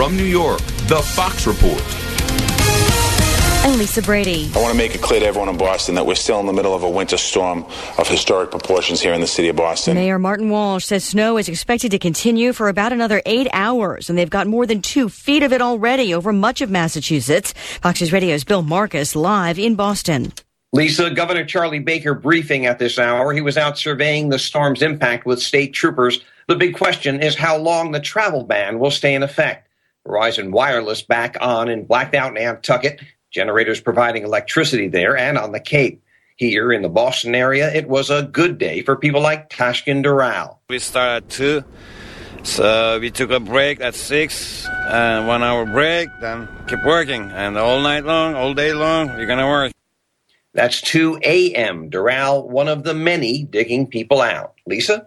From New York, The Fox Report. I'm Lisa Brady. I want to make it clear to everyone in Boston that we're still in the middle of a winter storm of historic proportions here in the city of Boston. Mayor Martin Walsh says snow is expected to continue for about another 8 hours, and they've got more than 2 feet of it already over much of Massachusetts. Fox News Radio's Bill Marcus live in Boston. Lisa, Governor Charlie Baker briefing at this hour. He was out surveying the storm's impact with state troopers. The big question is how long the travel ban will stay in effect. Verizon Wireless back on in blacked out Nantucket. Generators providing electricity there and on the Cape. Here in the Boston area, it was a good day for people like Tashkin Doral. We started at 2, so we took a break at 6, 1 hour break, then keep working. And all night long, all day long, we're going to work. That's 2 a.m. Doral, one of the many digging people out. Lisa?